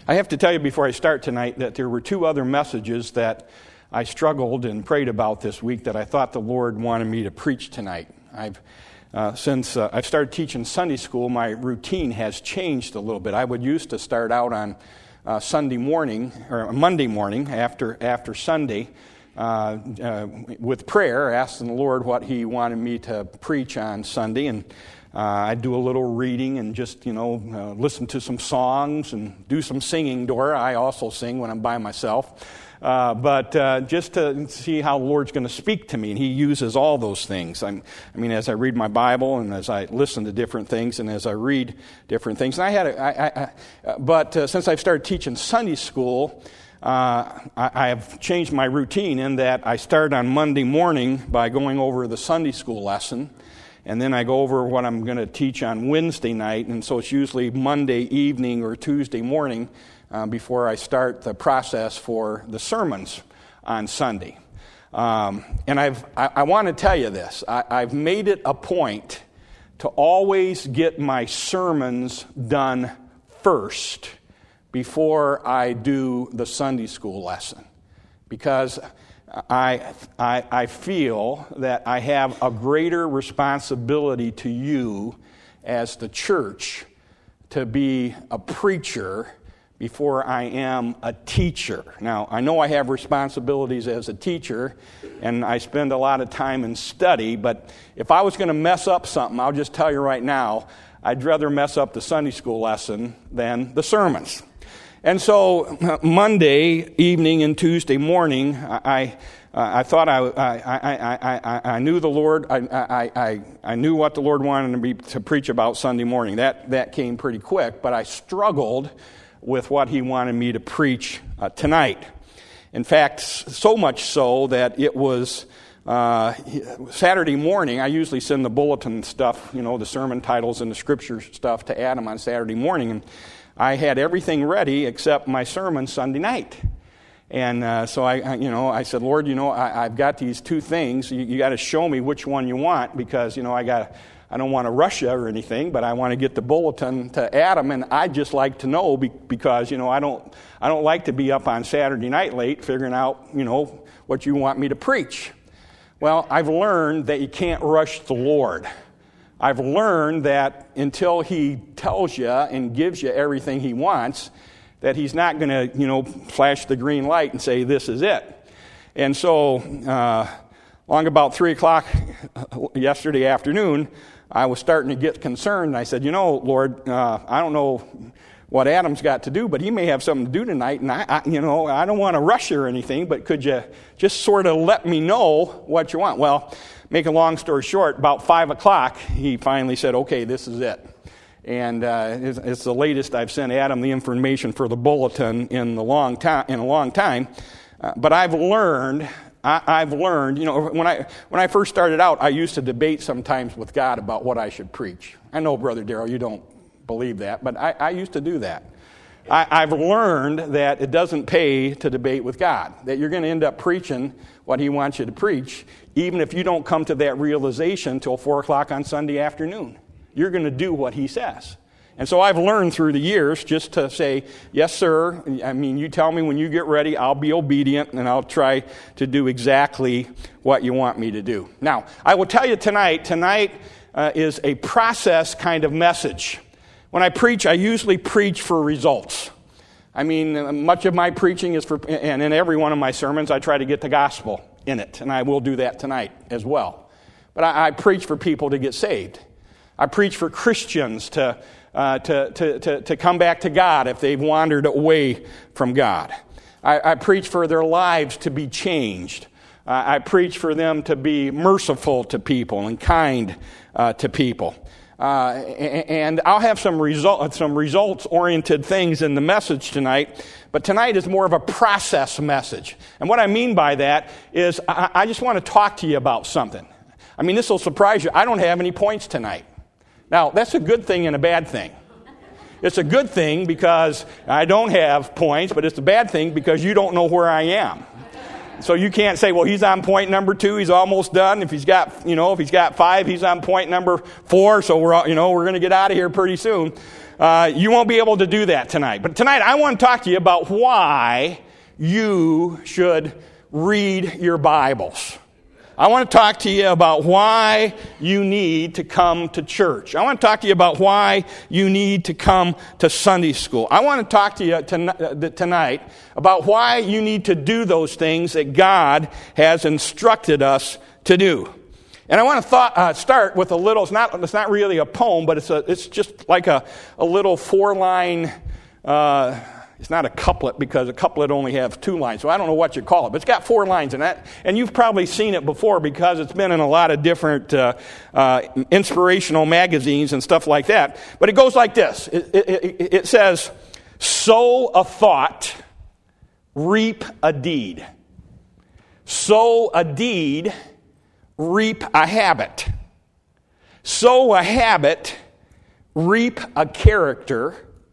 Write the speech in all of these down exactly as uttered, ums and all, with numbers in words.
I have to tell you before I start tonight that there were two other messages that I struggled and prayed about this week that I thought the Lord wanted me to preach tonight. I've uh, since uh, I've started teaching Sunday school, my routine has changed a little bit. I would used to start out on uh, Sunday morning or Monday morning after after Sunday uh, uh, with prayer, asking the Lord what He wanted me to preach on Sunday, and Uh, I do a little reading and just, you know, uh, listen to some songs and do some singing. Dora, I also sing when I'm by myself. Uh, but uh, just to see how the Lord's going to speak to me. And He uses all those things. I'm, I mean, as I read my Bible and as I listen to different things and as I read different things. And I had, a, I, I, I, but uh, since I've started teaching Sunday school, uh, I, I have changed my routine in that I start on Monday morning by going over the Sunday school lesson. And then I go over what I'm going to teach on Wednesday night, and so it's usually Monday evening or Tuesday morning uh, before I start the process for the sermons on Sunday. Um, and I've, I, I want to tell you this. I, I've made it a point to always get my sermons done first before I do the Sunday school lesson, because I, I I feel that I have a greater responsibility to you as the church to be a preacher before I am a teacher. Now, I know I have responsibilities as a teacher, and I spend a lot of time in study, but if I was going to mess up something, I'll just tell you right now, I'd rather mess up the Sunday school lesson than the sermons. And so Monday evening and Tuesday morning, I I, I thought I I, I I I knew the Lord. I I I I knew what the Lord wanted me to preach about Sunday morning. That that came pretty quick, but I struggled with what He wanted me to preach uh, tonight. In fact, so much so that it was uh, Saturday morning. I usually send the bulletin stuff, you know, the sermon titles and the scripture stuff to Adam on Saturday morning, and I had everything ready except my sermon Sunday night. And uh, so I, I, you know, I said, Lord, you know, I, I've got these two things. You, you got to show me which one you want, because, you know, I got, I don't want to rush you or anything, but I want to get the bulletin to Adam, and I'd just like to know be, because, you know, I don't, I don't like to be up on Saturday night late figuring out, you know, what you want me to preach. Well, I've learned that you can't rush the Lord. I've learned that until He tells you and gives you everything He wants, that He's not going to, you know, flash the green light and say, this is it. And so, uh, along about three o'clock yesterday afternoon, I was starting to get concerned. I said, you know, Lord, uh, I don't know what Adam's got to do, but he may have something to do tonight, and I, I you know, I don't want to rush you or anything, but could you just sort of let me know what you want? Well, make a long story short, about five o'clock, he finally said, okay, this is it. And uh, it's, it's the latest I've sent Adam the information for the bulletin in the long time in a long time. Uh, but I've learned, I, I've learned, you know, when I when I first started out, I used to debate sometimes with God about what I should preach. I know, Brother Darrell, you don't believe that, but I, I used to do that. I, I've learned that it doesn't pay to debate with God, that you're going to end up preaching what He wants you to preach, even if you don't come to that realization till four o'clock on Sunday afternoon. You're going to do what He says. And so I've learned through the years just to say, yes, sir. I mean, you tell me when you get ready, I'll be obedient, and I'll try to do exactly what you want me to do. Now, I will tell you tonight, tonight uh, is a process kind of message. When I preach, I usually preach for results. I mean, much of my preaching is for, and in every one of my sermons, I try to get the gospel in it, and I will do that tonight as well. But I, I preach for people to get saved. I preach for Christians to, uh, to, to, to, to come back to God if they've wandered away from God. I, I preach for their lives to be changed. Uh, I preach for them to be merciful to people and kind uh, to people. Uh, and I'll have some result, some results-oriented things in the message tonight, but tonight is more of a process message. And what I mean by that is I, I just want to talk to you about something. I mean, this will surprise you. I don't have any points tonight. Now, that's a good thing and a bad thing. It's a good thing because I don't have points, but it's a bad thing because you don't know where I am. So you can't say, well, he's on point number two, he's almost done. If he's got, you know, if he's got five, he's on point number four, so we're, you know, we're going to get out of here pretty soon. uh, you won't be able to do that tonight. But tonight I want to talk to you about why you should read your Bibles. I want to talk to you about why you need to come to church. I want to talk to you about why you need to come to Sunday school. I want to talk to you tonight about why you need to do those things that God has instructed us to do. And I want to thought, uh, start with a little, it's not, it's not really a poem, but it's a, it's just like a, a little four-line, uh, it's not a couplet because a couplet only has two lines, so I don't know what you call it, but it's got four lines in that, and you've probably seen it before because it's been in a lot of different uh, uh, inspirational magazines and stuff like that. But it goes like this. It, it, it says, sow a thought, reap a deed. Sow a deed, reap a habit. Sow a habit, reap a character.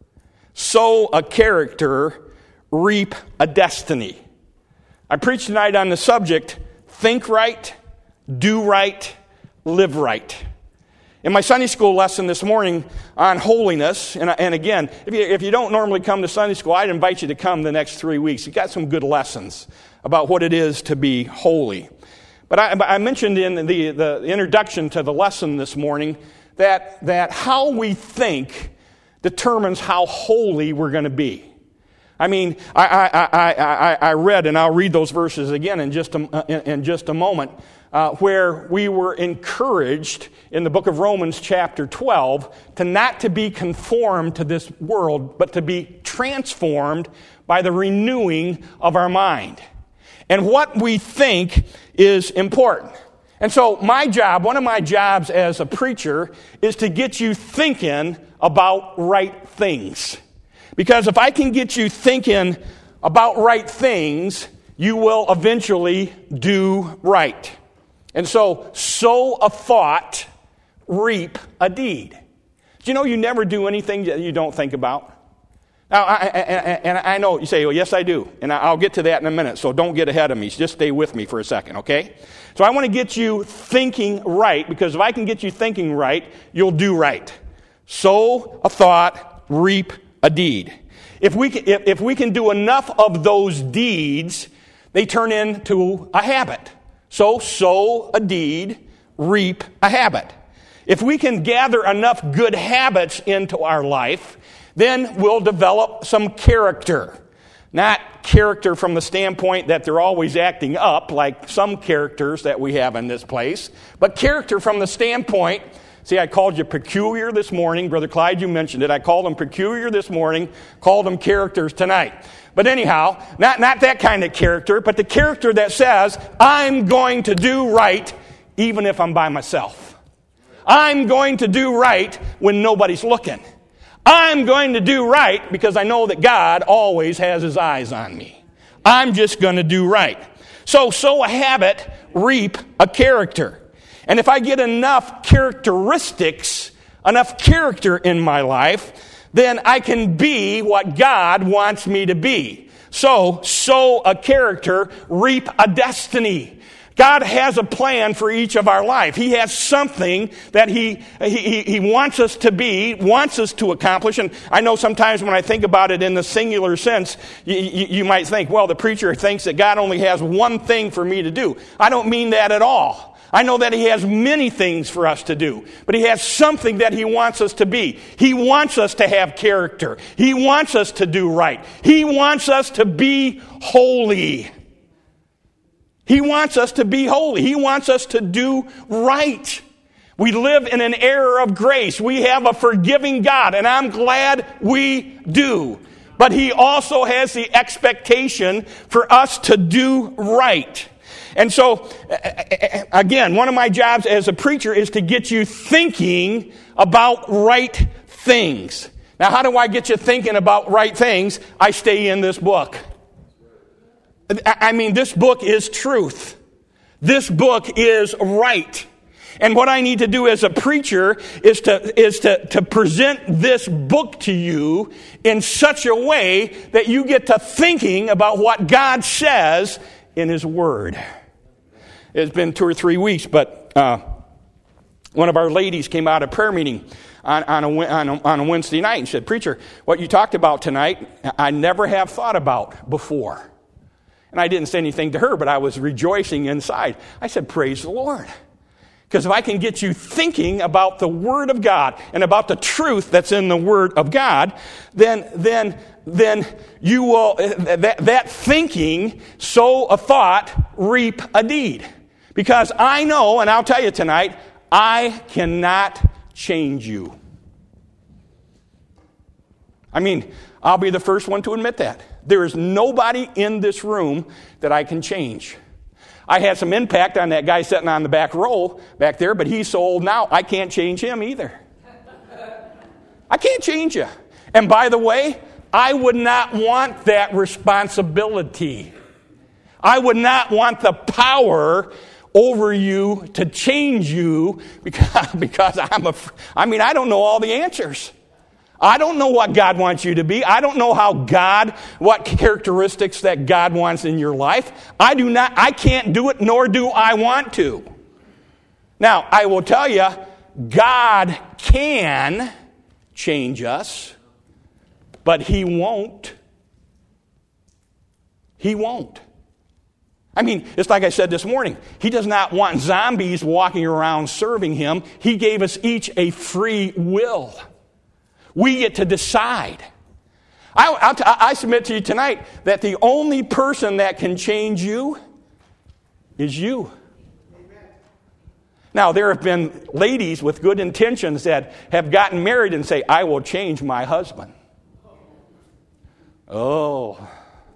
Sow a character, reap a destiny. I preach tonight on the subject, think right, do right, live right. In my Sunday school lesson this morning on holiness, and, and again, if you, if you don't normally come to Sunday school, I'd invite you to come the next three weeks. You've got some good lessons about what it is to be holy. But I, I mentioned in the, the introduction to the lesson this morning that, that how we think determines how holy we're going to be. I mean, I, I, I, I, I read, and I'll read those verses again in just a, in just a moment, uh, where we were encouraged in the book of Romans chapter twelve to not to be conformed to this world, but to be transformed by the renewing of our mind. And what we think is important. And so my job, one of my jobs as a preacher, is to get you thinking about right things. Because if I can get you thinking about right things, you will eventually do right. And so, sow a thought, reap a deed. Do you know you never do anything that you don't think about? Now, I, I, and I know you say, well, yes, I do. And I'll get to that in a minute, so don't get ahead of me. Just stay with me for a second, okay? So I want to get you thinking right, because if I can get you thinking right, you'll do right. Sow a thought, reap a deed. If we can, if, if we can do enough of those deeds, they turn into a habit. So sow a deed, reap a habit. If we can gather enough good habits into our life, then we'll develop some character. Not character from the standpoint that they're always acting up, like some characters that we have in this place, but character from the standpoint, see, I called you peculiar this morning. Brother Clyde, you mentioned it. I called them peculiar this morning, called them characters tonight. But anyhow, not, not that kind of character, but the character that says, I'm going to do right even if I'm by myself. I'm going to do right when nobody's looking. I'm going to do right because I know that God always has his eyes on me. I'm just going to do right. So, sow a habit, reap a character. And if I get enough characteristics, enough character in my life, then I can be what God wants me to be. So, sow a character, reap a destiny. God has a plan for each of our life. He has something that he, he, he wants us to be, wants us to accomplish. And I know sometimes when I think about it in the singular sense, you, you, you might think, well, the preacher thinks that God only has one thing for me to do. I don't mean that at all. I know that he has many things for us to do, but he has something that he wants us to be. He wants us to have character. He wants us to do right. He wants us to be holy. He wants us to be holy. He wants us to do right. We live in an era of grace. We have a forgiving God, and I'm glad we do. But he also has the expectation for us to do right. And so, again, one of my jobs as a preacher is to get you thinking about right things. Now, how do I get you thinking about right things? I stay in this book. I mean, this book is truth. This book is right. And what I need to do as a preacher is to, is to, to present this book to you in such a way that you get to thinking about what God says in his word. It's been two or three weeks, but uh, one of our ladies came out of prayer meeting on, on, a, on, a, on a Wednesday night and said, "Preacher, what you talked about tonight, I never have thought about before." And I didn't say anything to her, but I was rejoicing inside. I said, "Praise the Lord." Because if I can get you thinking about the Word of God and about the truth that's in the Word of God, then, then, then you will, that, that thinking, sow a thought, reap a deed. Because I know, and I'll tell you tonight, I cannot change you. I mean, I'll be the first one to admit that. There is nobody in this room that I can change. I had some impact on that guy sitting on the back row back there, but he's so old now, I can't change him either. I can't change you. And by the way, I would not want that responsibility. I would not want the power over you to change you because, because I'm a, I mean, I don't know all the answers. I don't know what God wants you to be. I don't know how God, what characteristics that God wants in your life. I do not, I can't do it, nor do I want to. Now, I will tell you, God can change us, but He won't. He won't. I mean, it's like I said this morning. He does not want zombies walking around serving Him. He gave us each a free will. We get to decide. I, I'll t- I submit to you tonight that the only person that can change you is you. Amen. Now, there have been ladies with good intentions that have gotten married and say, "I will change my husband." Oh.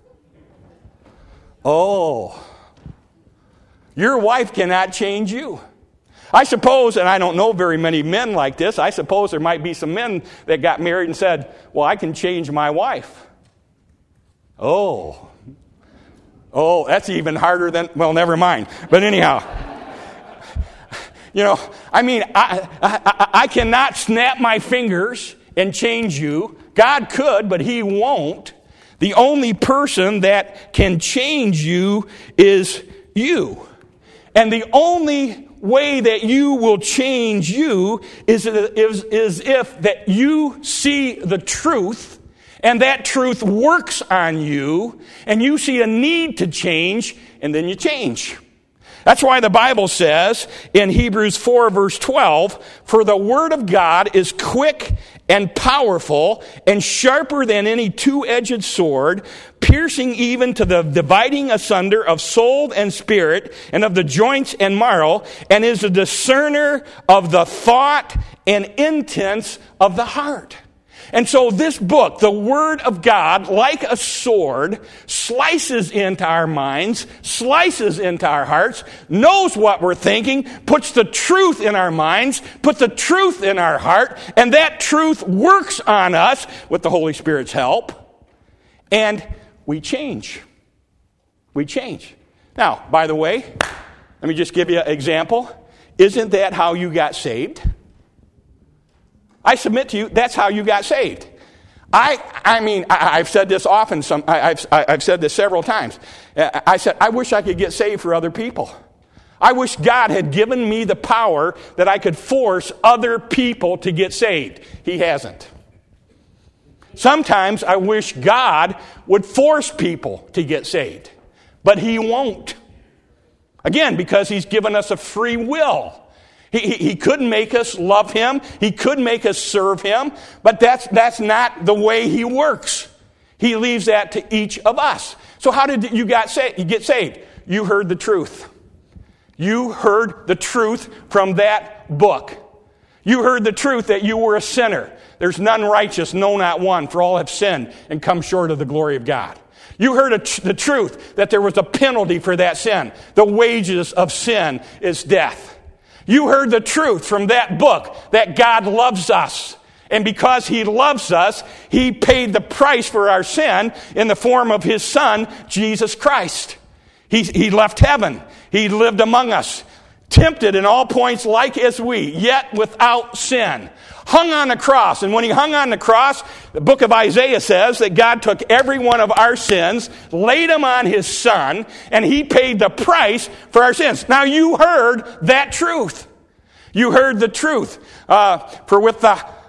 Oh. Your wife cannot change you. I suppose, and I don't know very many men like this, I suppose there might be some men that got married and said, "Well, I can change my wife." Oh. Oh, that's even harder than, well, never mind. But anyhow, you know, I mean, I, I, I cannot snap my fingers and change you. God could, but He won't. The only person that can change you is you. And the only way that you will change you is, is, is if that you see the truth and that truth works on you and you see a need to change and then you change. That's why the Bible says in Hebrews four verse twelve, "For the word of God is quick and powerful and sharper than any two-edged sword, piercing even to the dividing asunder of soul and spirit and of the joints and marrow, and is a discerner of the thought and intents of the heart." And so this book, the Word of God, like a sword, slices into our minds, slices into our hearts, knows what we're thinking, puts the truth in our minds, puts the truth in our heart, and that truth works on us with the Holy Spirit's help, and we change. We change. Now, by the way, let me just give you an example. Isn't that how you got saved? I submit to you, that's how you got saved. I I mean, I, I've said this often, some, I, I've, I've said this several times. I said, I wish I could get saved for other people. I wish God had given me the power that I could force other people to get saved. He hasn't. Sometimes I wish God would force people to get saved, but He won't. Again, because He's given us a free will. He, he, he could make us love Him. He could make us serve Him. But that's, that's not the way He works. He leaves that to each of us. So how did you, got sa- you get saved? You heard the truth. You heard the truth from that book. You heard the truth that you were a sinner. There's none righteous, no, not one, for all have sinned and come short of the glory of God. You heard a tr- the truth that there was a penalty for that sin. The wages of sin is death. You heard the truth from that book that God loves us. And because He loves us, He paid the price for our sin in the form of His Son, Jesus Christ. He, he left heaven. He lived among us, tempted in all points like as we, yet without sin. Hung on the cross. And when He hung on the cross, the book of Isaiah says that God took every one of our sins, laid them on His Son, and He paid the price for our sins. Now you heard that truth. You heard the truth. Uh, for with the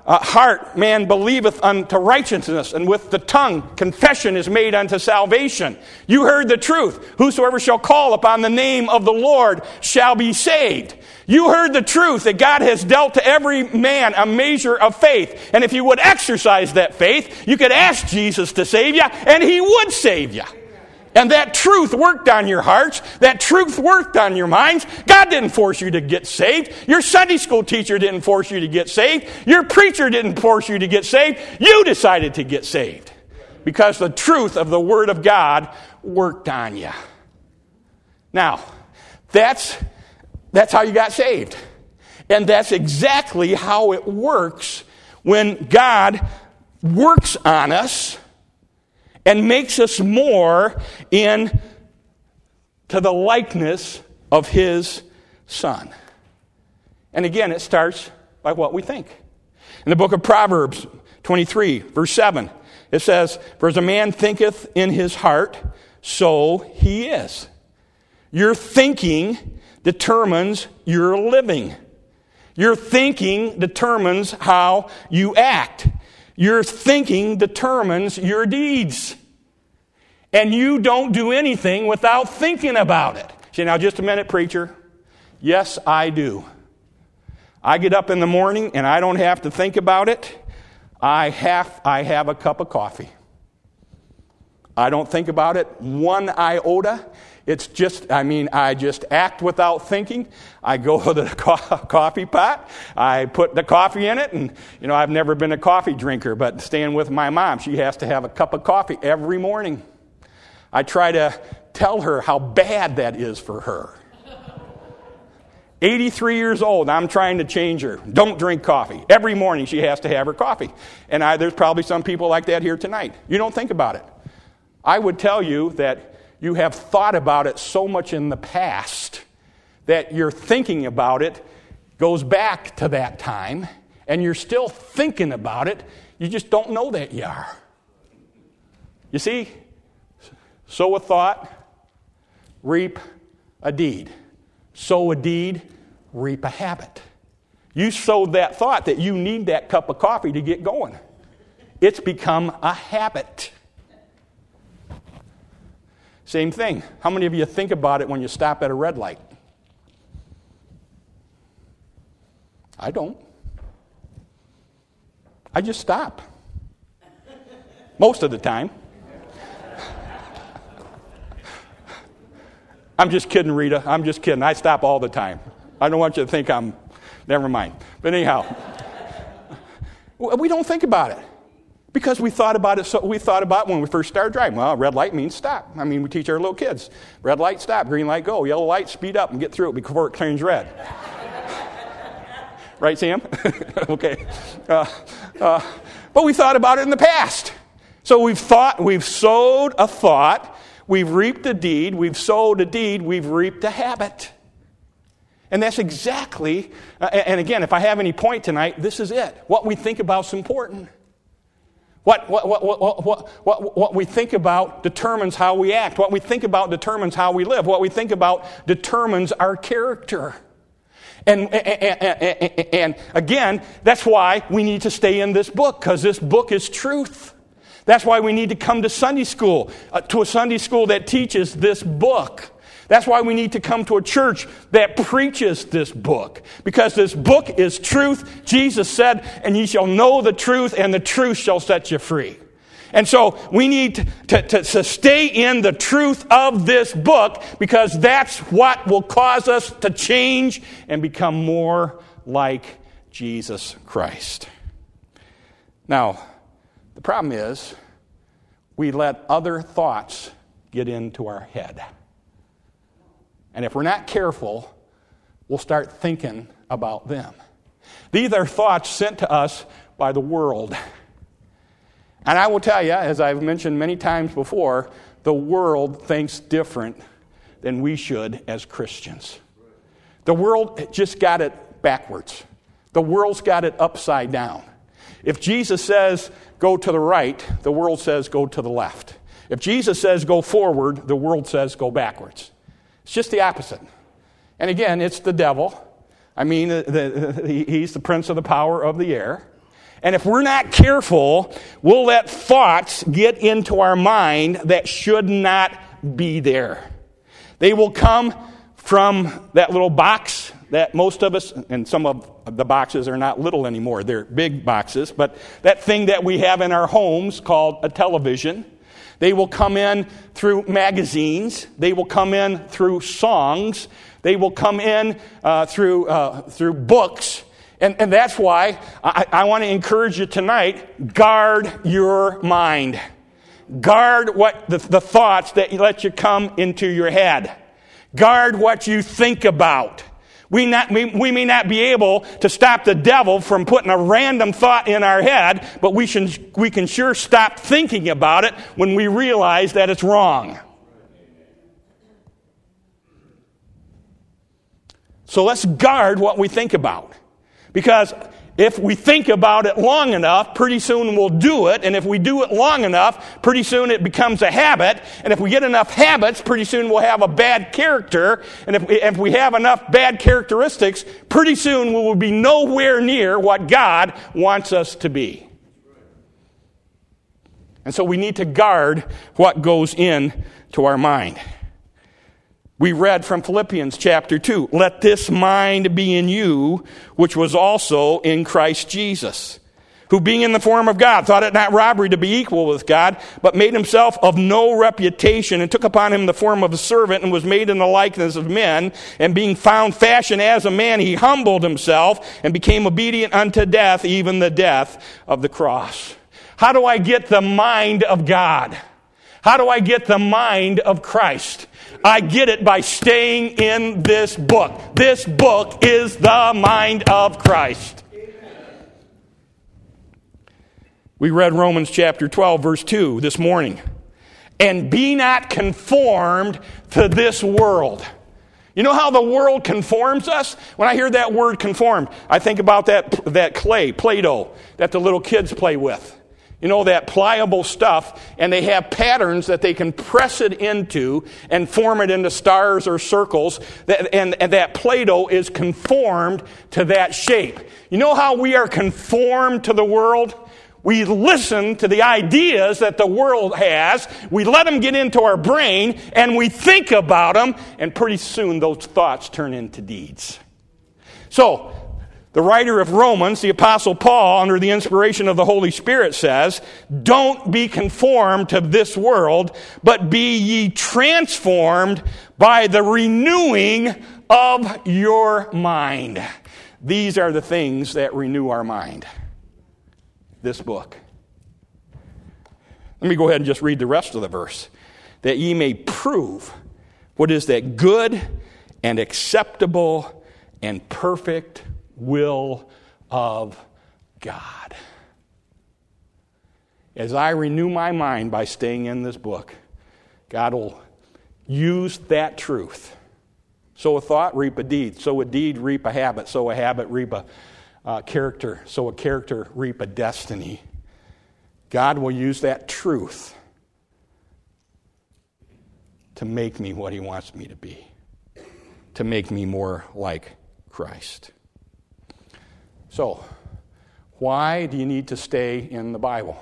uh, heart man believeth unto righteousness, and with the tongue confession is made unto salvation. You heard the truth. Whosoever shall call upon the name of the Lord shall be saved. You heard the truth that God has dealt to every man a measure of faith. And if you would exercise that faith, you could ask Jesus to save you, and he would save you. And that truth worked on your hearts. That truth worked on your minds. God didn't force you to get saved. Your Sunday school teacher didn't force you to get saved. Your preacher didn't force you to get saved. You decided to get saved because the truth of the Word of God worked on you. Now, that's, that's how you got saved. And that's exactly how it works when God works on us and makes us more in to the likeness of his Son. And again, it starts by what we think. In the book of Proverbs twenty-three, verse seven, it says, "For as a man thinketh in his heart, so he is." Your thinking determines your living. Your thinking determines how you act. Your thinking determines your deeds. And you don't do anything without thinking about it. Say, now just a minute, preacher. Yes, I do. I get up in the morning and I don't have to think about it. I have, I have a cup of coffee. I don't think about it one iota. It's just, I mean, I just act without thinking. I go to the co- coffee pot. I put the coffee in it. And, you know, I've never been a coffee drinker, but staying with my mom, she has to have a cup of coffee every morning. I try to tell her how bad that is for her. eighty-three years old, I'm trying to change her. Don't drink coffee. Every morning she has to have her coffee. And I, there's probably some people like that here tonight. You don't think about it. I would tell you that you have thought about it so much in the past that your thinking about it goes back to that time, and you're still thinking about it. You just don't know that you are. You see, sow a thought, reap a deed. Sow a deed, reap a habit. You sowed that thought that you need that cup of coffee to get going. It's become a habit. Same thing. How many of you think about it when you stop at a red light? I don't. I just stop. Most of the time. I'm just kidding, Rita. I'm just kidding. I stop all the time. I don't want you to think I'm... Never mind. But anyhow. We don't think about it. Because we thought about it, so we thought about it when we first started driving. Well, red light means stop. I mean, we teach our little kids. Red light, stop. Green light, go. Yellow light, speed up and get through it before it turns red. Right, Sam? Okay. Uh, uh, but we thought about it in the past. So we've thought, we've sowed a thought, we've reaped a deed, we've sowed a deed, we've reaped a habit. And that's exactly, uh, and again, if I have any point tonight, this is it. What we think about is important. What, what, what, what, what, what, what we think about determines how we act. What we think about determines how we live. What we think about determines our character. And, and, and, and again, that's why we need to stay in this book, because this book is truth. That's why we need to come to Sunday school, uh, to a Sunday school that teaches this book. That's why we need to come to a church that preaches this book. Because this book is truth. Jesus said, and ye shall know the truth, and the truth shall set you free. And so we need to, to, to, to stay in the truth of this book, because that's what will cause us to change and become more like Jesus Christ. Now, the problem is we let other thoughts get into our head. And if we're not careful, we'll start thinking about them. These are thoughts sent to us by the world. And I will tell you, as I've mentioned many times before, the world thinks different than we should as Christians. The world just got it backwards. The world's got it upside down. If Jesus says, go to the right, the world says, go to the left. If Jesus says, go forward, the world says, go backwards. It's just the opposite. And again, it's the devil. I mean, the, the, he's the prince of the power of the air. And if we're not careful, we'll let thoughts get into our mind that should not be there. They will come from that little box that most of us, and some of the boxes are not little anymore, they're big boxes, but that thing that we have in our homes called a television. They will come in through magazines. They will come in through songs. They will come in uh, through uh, through books. And, and that's why I, I want to encourage you tonight, guard your mind. Guard what the, the thoughts that you let you come into your head. Guard what you think about. We, not, we, we may not be able to stop the devil from putting a random thought in our head, but we, should, we can sure stop thinking about it when we realize that it's wrong. So let's guard what we think about. Because if we think about it long enough, pretty soon we'll do it. And if we do it long enough, pretty soon it becomes a habit. And if we get enough habits, pretty soon we'll have a bad character. And if we, if we have enough bad characteristics, pretty soon we will be nowhere near what God wants us to be. And so we need to guard what goes in to our mind. We read from Philippians chapter two, let this mind be in you, which was also in Christ Jesus, who being in the form of God, thought it not robbery to be equal with God, but made himself of no reputation, and took upon him the form of a servant, and was made in the likeness of men, and being found fashioned as a man, he humbled himself, and became obedient unto death, even the death of the cross. How do I get the mind of God? How do I get the mind of Christ? I get it by staying in this book. This book is the mind of Christ. Amen. We read Romans chapter twelve, verse two this morning. And be not conformed to this world. You know how the world conforms us? When I hear that word conformed, I think about that, that clay, Play-Doh, that the little kids play with. You know, that pliable stuff, and they have patterns that they can press it into and form it into stars or circles, that, and, and that Play-Doh is conformed to that shape. You know how we are conformed to the world? We listen to the ideas that the world has, we let them get into our brain, and we think about them, and pretty soon those thoughts turn into deeds. So, the writer of Romans, the Apostle Paul, under the inspiration of the Holy Spirit, says, don't be conformed to this world, but be ye transformed by the renewing of your mind. These are the things that renew our mind. This book. Let me go ahead and just read the rest of the verse. That ye may prove what is that good and acceptable and perfect will of God. As I renew my mind by staying in this book, God will use that truth. Sow a thought, reap a deed. Sow a deed, reap a habit. Sow a habit, reap a uh, character. Sow a character, reap a destiny. God will use that truth to make me what he wants me to be, to make me more like Christ. So, why do you need to stay in the Bible?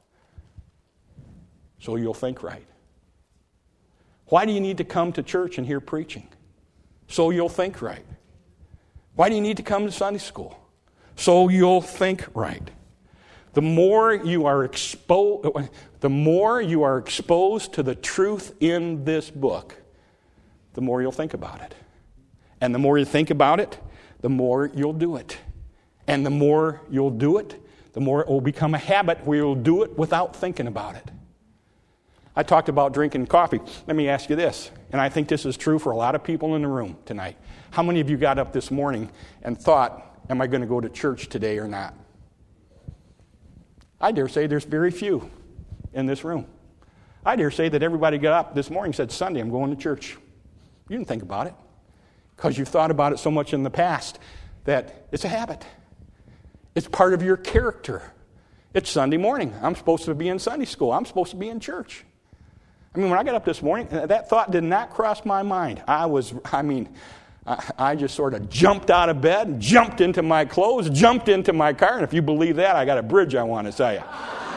So you'll think right. Why do you need to come to church and hear preaching? So you'll think right. Why do you need to come to Sunday school? So you'll think right. The more you are exposed, the more you are exposed to the truth in this book, the more you'll think about it. And the more you think about it, the more you'll do it. And the more you'll do it, the more it will become a habit where you'll do it without thinking about it. I talked about drinking coffee. Let me ask you this, and I think this is true for a lot of people in the room tonight. How many of you got up this morning and thought, am I going to go to church today or not? I dare say there's very few in this room. I dare say that everybody got up this morning and said, Sunday, I'm going to church. You didn't think about it because you've thought about it so much in the past that it's a habit. It's part of your character. It's Sunday morning. I'm supposed to be in Sunday school. I'm supposed to be in church. I mean, when I got up this morning, that thought did not cross my mind. I was, I mean, I, I just sort of jumped out of bed, jumped into my clothes, jumped into my car, and if you believe that, I got a bridge I want to tell you.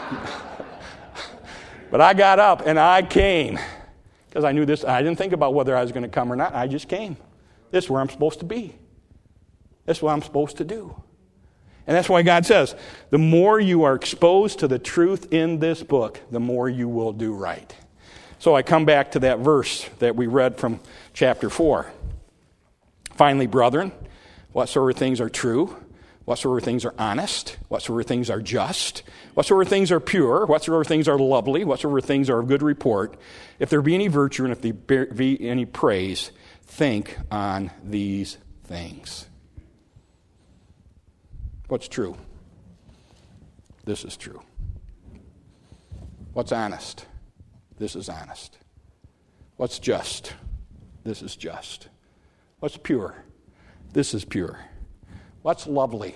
But I got up and I came because I knew this. I didn't think about whether I was going to come or not. I just came. This is where I'm supposed to be. This is what I'm supposed to do. And that's why God says, the more you are exposed to the truth in this book, the more you will do right. So I come back to that verse that we read from chapter four. Finally, brethren, whatsoever things are true, whatsoever things are honest, whatsoever things are just, whatsoever things are pure, whatsoever things are lovely, whatsoever things are of good report, if there be any virtue and if there be any praise, think on these things. What's true? This is true. What's honest? This is honest. What's just? This is just. What's pure? This is pure. What's lovely?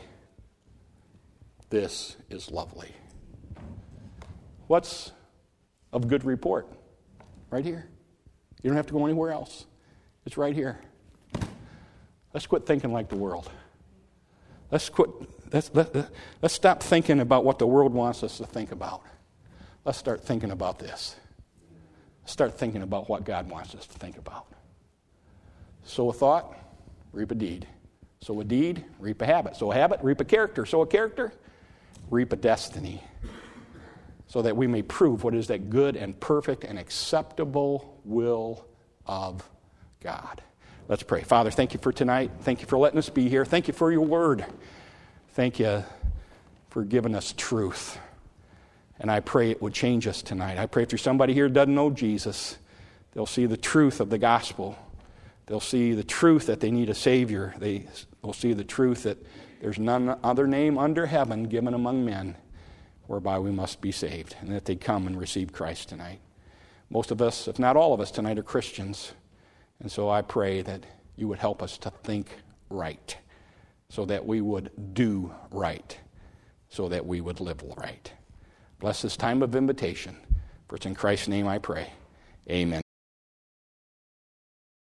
This is lovely. What's of good report? Right here. You don't have to go anywhere else. It's right here. Let's quit thinking like the world. Let's quit. Let's, let, let's stop thinking about what the world wants us to think about. Let's start thinking about this. Start thinking about what God wants us to think about. Sow a thought, reap a deed. Sow a deed, reap a habit. Sow a habit, reap a character. Sow a character, reap a destiny. So that we may prove what is that good and perfect and acceptable will of God. Let's pray. Father, thank you for tonight. Thank you for letting us be here. Thank you for your word. Thank you for giving us truth. And I pray it would change us tonight. I pray if there's somebody here who doesn't know Jesus, they'll see the truth of the gospel. They'll see the truth that they need a Savior. They will see the truth that there's none other name under heaven given among men whereby we must be saved, and that they come and receive Christ tonight. Most of us, if not all of us tonight, are Christians. And so I pray that you would help us to think right, so that we would do right, so that we would live right. Bless this time of invitation. For it's in Christ's name I pray. Amen.